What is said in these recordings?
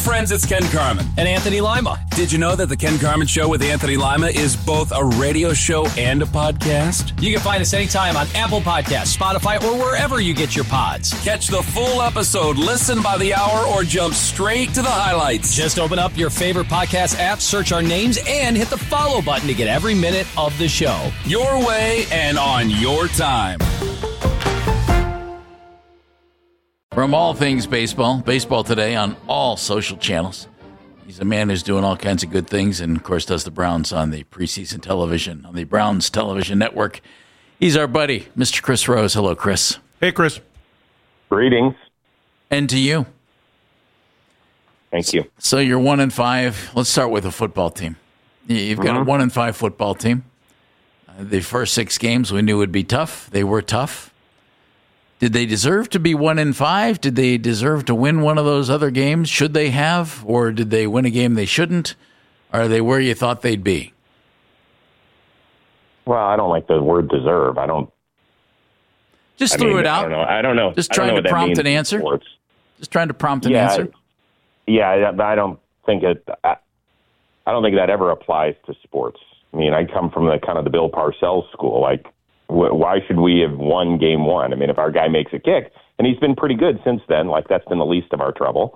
friends, it's Ken Carman. And Anthony Lima. Did you know that the Ken Carman Show with Anthony Lima is both a radio show and a podcast? You can find us anytime on Apple Podcasts, Spotify, or wherever you get your pods. Catch the full episode, listen by the hour, or jump straight to the highlights. Just open up your favorite podcast app, search our names, and hit the follow button to get every minute of the show. Your way and on your time. From all things baseball today on all social channels. He's a man who's doing all kinds of good things and, of course, does the Browns on the preseason television, on the Browns television network. He's our buddy, Mr. Chris Rose. Hello, Chris. Hey, Chris. Greetings. And to you. Thank you. So you're 1-5. Let's start with a football team. You've got a 1-5 football team. The first 6 games we knew would be tough. They were tough. Did they deserve to be 1-5? Did they deserve to win one of those other games? Should they have? Or did they win a game they shouldn't? Are they where you thought they'd be? Well, I don't like the word deserve. Just threw it out. I don't know. Just trying to prompt an answer? Just trying to prompt an answer? Yeah, I don't think I don't think that ever applies to sports. I mean, I come from the Bill Parcells school. Like, why should we have won game 1? I mean, if our guy makes a kick, and he's been pretty good since then, like that's been the least of our trouble.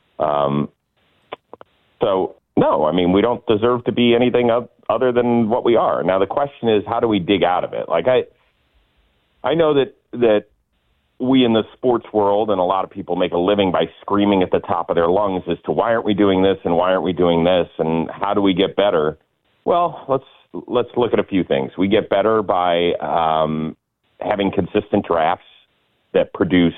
So, no, I mean, we don't deserve to be anything other than what we are. Now, the question is, how do we dig out of it? Like, I know that we in the sports world and a lot of people make a living by screaming at the top of their lungs as to why aren't we doing this and why aren't we doing this and how do we get better? Well, let's look at a few things. We get better by having consistent drafts that produce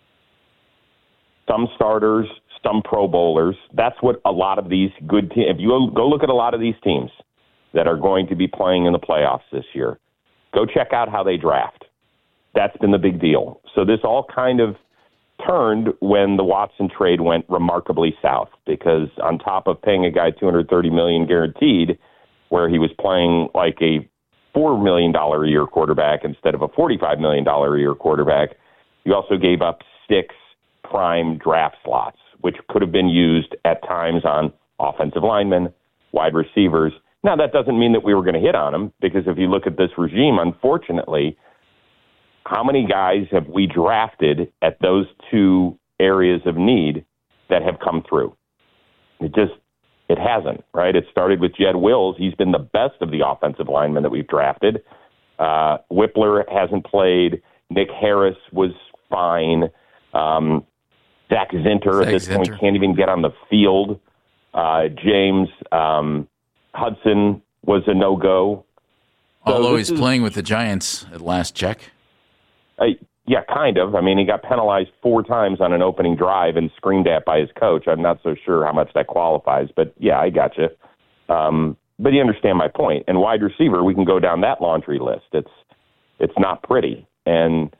some starters, some Pro Bowlers. That's what a lot of these good teams, if you go look at a lot of these teams that are going to be playing in the playoffs this year, go check out how they draft. That's been the big deal. So this all kind of turned when the Watson trade went remarkably south because on top of paying a guy $230 million guaranteed, where he was playing like a $4 million a year quarterback instead of a $45 million a year quarterback, you also gave up 6 prime draft slots, which could have been used at times on offensive linemen, wide receivers. Now, that doesn't mean that we were going to hit on them, because if you look at this regime, unfortunately, how many guys have we drafted at those 2 areas of need that have come through? It hasn't, right? It started with Jed Wills. He's been the best of the offensive linemen that we've drafted. Whippler hasn't played. Nick Harris was fine. Zach Zinter at this point can't even get on the field. James Hudson was a no-go. Although he's playing with the Giants at last check. Yeah, kind of. I mean, he got penalized 4 times on an opening drive and screamed at by his coach. I'm not so sure how much that qualifies, but yeah, I got you. But you understand my point. And wide receiver, we can go down that laundry list. It's not pretty. And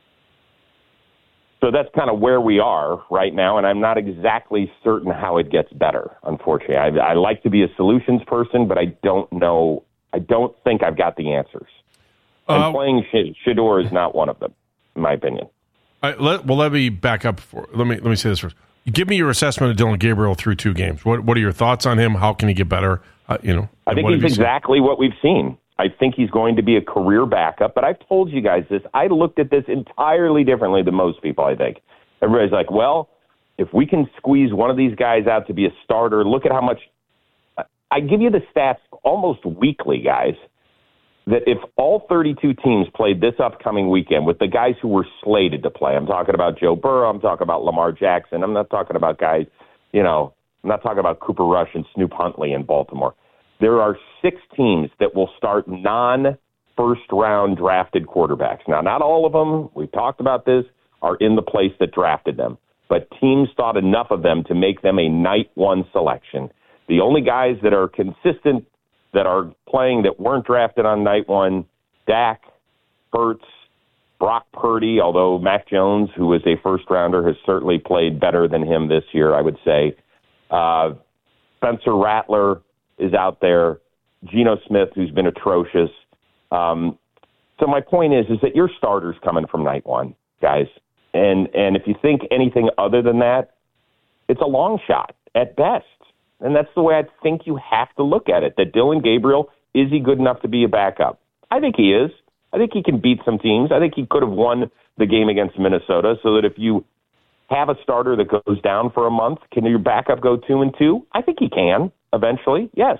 so that's kind of where we are right now, and I'm not exactly certain how it gets better, unfortunately. I like to be a solutions person, but I don't know. I don't think I've got the answers. And playing Shedeur is not one of them, in my opinion. Let me back up. Let me say this first. Give me your assessment of Dillon Gabriel through 2 games. What are your thoughts on him? How can he get better? I think he's exactly what we've seen. I think he's going to be a career backup, but I've told you guys this. I looked at this entirely differently than most people, I think. Everybody's like, well, if we can squeeze one of these guys out to be a starter, look at how much. I give you the stats almost weekly, guys, that if all 32 teams played this upcoming weekend with the guys who were slated to play, I'm talking about Joe Burrow, I'm talking about Lamar Jackson, I'm not talking about guys, I'm not talking about Cooper Rush and Snoop Huntley in Baltimore. There are 6 teams that will start non-first-round drafted quarterbacks. Now, not all of them, we've talked about this, are in the place that drafted them. But teams thought enough of them to make them a night 1 selection. The only guys that are consistent that are playing that weren't drafted on night 1, Dak, Hurts, Brock Purdy, although Mac Jones, who was a first-rounder, has certainly played better than him this year, I would say. Spencer Rattler is out there. Geno Smith, who's been atrocious. So my point is that your starter's coming from night 1, guys. And if you think anything other than that, it's a long shot. at best. And that's the way I think you have to look at it, that Dillon Gabriel, is he good enough to be a backup? I think he is. I think he can beat some teams. I think he could have won the game against Minnesota, so that if you have a starter that goes down for a month, can your backup go 2-2? I think he can eventually, yes.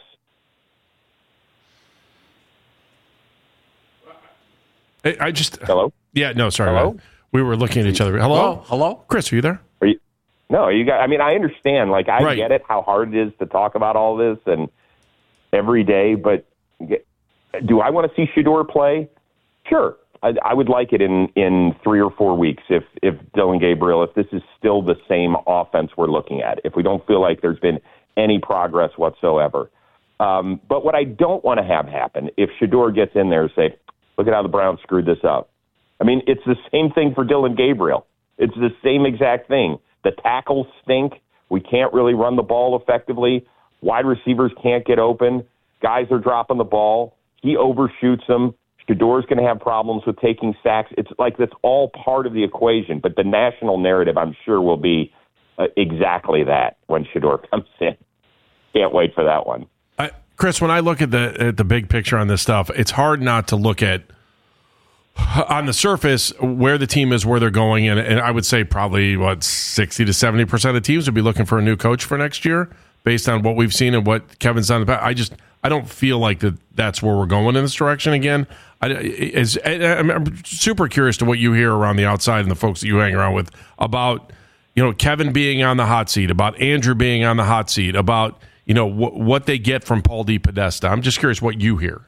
I just... Hello? Yeah, no, sorry. Hello? We were looking at each other. Hello? Hello? Chris, are you there? No, you got. I mean, I understand. Like, I get it, how hard it is to talk about all this and every day. But do I want to see Shedeur play? Sure, I would like it in 3 or 4 weeks if Dillon Gabriel, if this is still the same offense we're looking at, if we don't feel like there's been any progress whatsoever. But what I don't want to have happen, if Shedeur gets in there and say, "Look at how the Browns screwed this up." I mean, it's the same thing for Dillon Gabriel. It's the same exact thing. The tackles stink. We can't really run the ball effectively. Wide receivers can't get open. Guys are dropping the ball. He overshoots them. Shedeur's going to have problems with taking sacks. It's like that's all part of the equation. But the national narrative, I'm sure, will be exactly that when Shedeur comes in. Can't wait for that one. Chris, when I look at the big picture on this stuff, it's hard not to look at, on the surface, where the team is, where they're going, and I would say probably 60 to 70% of teams would be looking for a new coach for next year, based on what we've seen and what Kevin's done in the past. I don't feel like that's where we're going in this direction again. I'm super curious to what you hear around the outside and the folks that you hang around with about, Kevin being on the hot seat, about Andrew being on the hot seat, about what they get from Paul DePodesta. I'm just curious what you hear.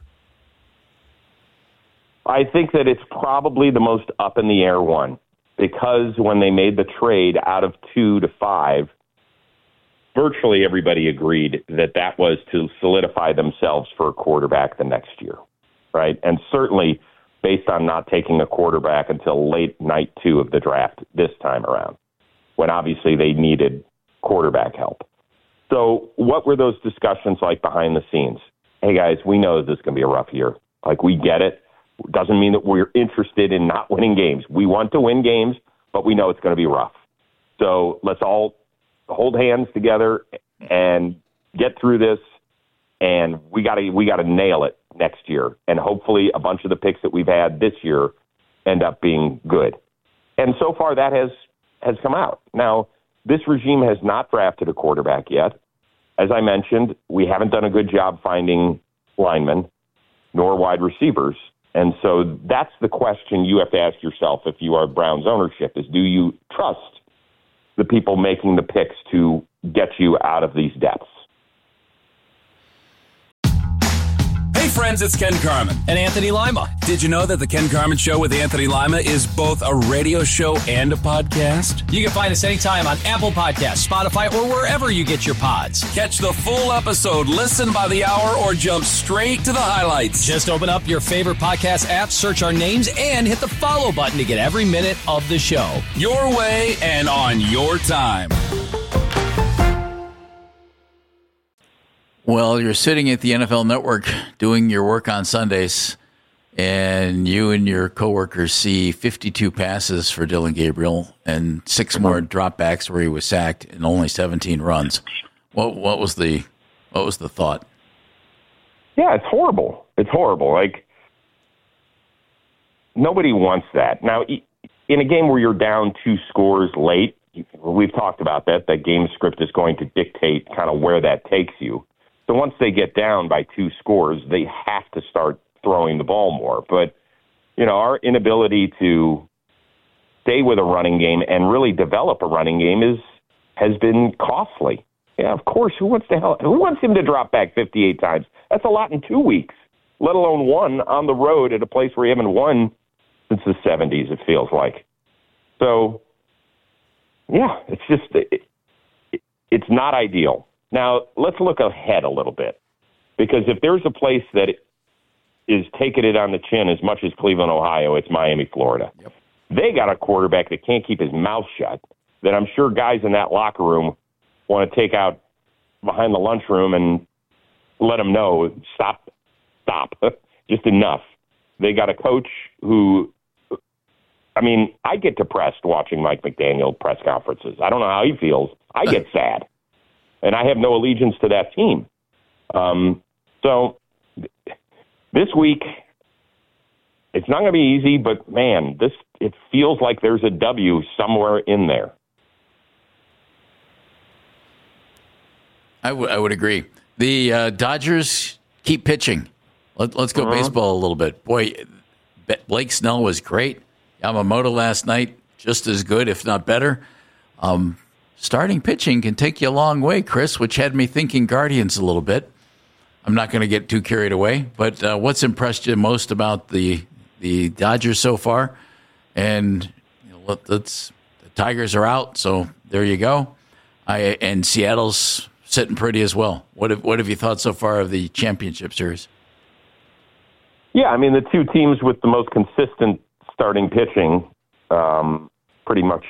I think that it's probably the most up in the air one, because when they made the trade out of 2 to 5, virtually everybody agreed that was to solidify themselves for a quarterback the next year, right? And certainly based on not taking a quarterback until late night 2 of the draft this time around, when obviously they needed quarterback help. So what were those discussions like behind the scenes? Hey, guys, we know this is going to be a rough year. Like, we get it. Doesn't mean that we're interested in not winning games. We want to win games, but we know it's going to be rough. So let's all hold hands together and get through this, and we got to nail it next year. And hopefully a bunch of the picks that we've had this year end up being good. And so far that has come out. Now, this regime has not drafted a quarterback yet. As I mentioned, we haven't done a good job finding linemen nor wide receivers. And so that's the question you have to ask yourself if you are Browns ownership, is do you trust the people making the picks to get you out of these depths? Hey friends, it's Ken Carman. And Anthony Lima. Did you know that the Ken Carman Show with Anthony Lima is both a radio show and a podcast? You can find us anytime on Apple Podcasts, Spotify, or wherever you get your pods. Catch the full episode, listen by the hour, or jump straight to the highlights. Just open up your favorite podcast app, search our names, and hit the follow button to get every minute of the show. Your way and on your time. Well, you're sitting at the NFL Network doing your work on Sundays, and you and your coworkers see 52 passes for Dillon Gabriel and 6 more dropbacks where he was sacked and only 17 runs. What was the thought? Yeah, it's horrible. It's horrible. Like, nobody wants that. Now, in a game where you're down 2 scores late, we've talked about that game script is going to dictate kind of where that takes you. So once they get down by 2 scores, they have to start throwing the ball more. But, our inability to stay with a running game and really develop a running game has been costly. Yeah, of course. Who wants him to drop back 58 times? That's a lot in 2 weeks, let alone 1 on the road at a place where you haven't won since the 70s, it feels like. So, yeah, it's just it's not ideal. Now, let's look ahead a little bit, because if there's a place that is taking it on the chin as much as Cleveland, Ohio, it's Miami, Florida. Yep. They got a quarterback that can't keep his mouth shut, that I'm sure guys in that locker room want to take out behind the lunchroom and let him know, stop, just enough. They got a coach who, I get depressed watching Mike McDaniel press conferences. I don't know how he feels. I get sad. and I have no allegiance to that team. So this week, it's not going to be easy, but man, it feels like there's a W somewhere in there. I would agree. The Dodgers keep pitching. Let's go baseball a little bit. Boy, Blake Snell was great. Yamamoto last night, just as good, if not better. Starting pitching can take you a long way, Chris, which had me thinking Guardians a little bit. I'm not going to get too carried away, but what's impressed you most about the Dodgers so far? And the Tigers are out, so there you go. And Seattle's sitting pretty as well. What have you thought so far of the championship series? Yeah, I mean, the two teams with the most consistent starting pitching pretty much,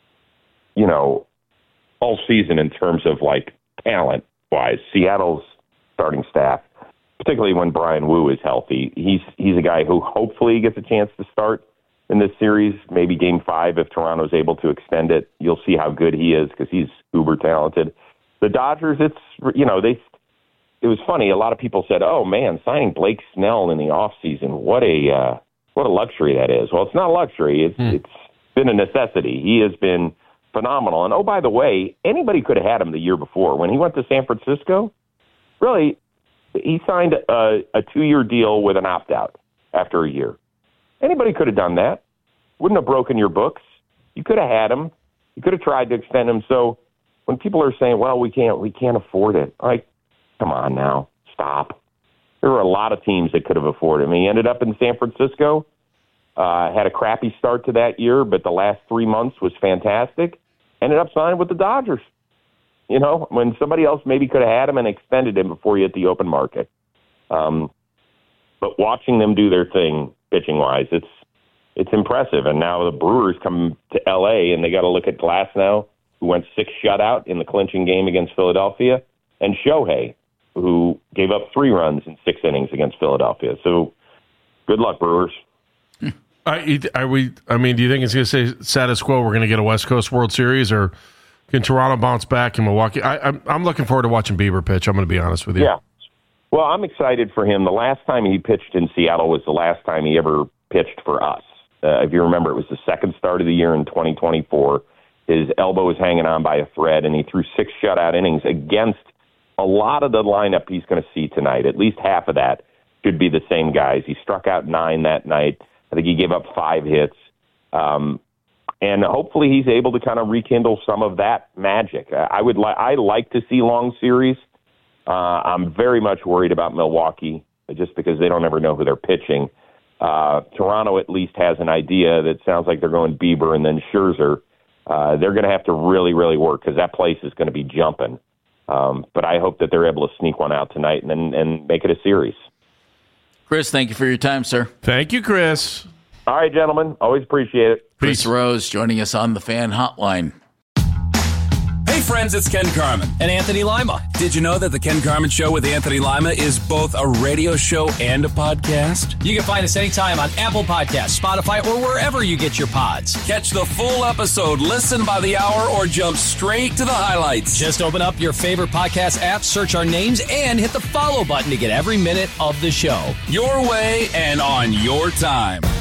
all season in terms of, talent-wise. Seattle's starting staff, particularly when Brian Wu is healthy, he's a guy who hopefully gets a chance to start in this series, maybe Game 5 if Toronto's able to extend it. You'll see how good he is because he's uber talented. The Dodgers, it was funny. A lot of people said, "Oh man, signing Blake Snell in the offseason, what a luxury that is." Well, it's not a luxury. It's been a necessity. He has been phenomenal. And oh, by the way, anybody could have had him the year before when he went to San Francisco. Really, he signed a 2-year deal with an opt-out after a year. Anybody could have done that. Wouldn't have broken your books. You could have had him. You could have tried to extend him. So when people are saying, "Well, we can't afford it," come on now, stop. There were a lot of teams that could have afforded him. He ended up in San Francisco, had a crappy start to that year, but the last 3 months was fantastic. Ended up signing with the Dodgers. When somebody else maybe could have had him and extended him before you hit the open market. But watching them do their thing pitching-wise, it's impressive. And now the Brewers come to L.A., and they got to look at Glasnow, who went 6 shutout in the clinching game against Philadelphia, and Shohei, who gave up 3 runs in 6 innings against Philadelphia. So good luck, Brewers. Do you think it's going to say status quo? We're going to get a West Coast World Series, or can Toronto bounce back in Milwaukee? I'm looking forward to watching Bieber pitch. I'm going to be honest with you. Yeah. Well, I'm excited for him. The last time he pitched in Seattle was the last time he ever pitched for us. If you remember, it was the second start of the year in 2024. His elbow was hanging on by a thread, and he threw 6 shutout innings against a lot of the lineup he's going to see tonight. At least half of that should be the same guys. He struck out 9 that night. I think he gave up 5 hits. And hopefully he's able to kind of rekindle some of that magic. I like to see long series. I'm very much worried about Milwaukee just because they don't ever know who they're pitching. Toronto at least has an idea that sounds like they're going Bieber and then Scherzer. They're going to have to really, really work because that place is going to be jumping. But I hope that they're able to sneak one out tonight and make it a series. Chris, thank you for your time, sir. Thank you, Chris. All right, gentlemen. Always appreciate it. Chris Rose joining us on the Fan Hotline. Hey, friends, it's Ken Carman. And Anthony Lima. Did you know that The Ken Carman Show with Anthony Lima is both a radio show and a podcast? You can find us anytime on Apple Podcasts, Spotify, or wherever you get your pods. Catch the full episode, listen by the hour, or jump straight to the highlights. Just open up your favorite podcast app, search our names, and hit the follow button to get every minute of the show. Your way and on your time.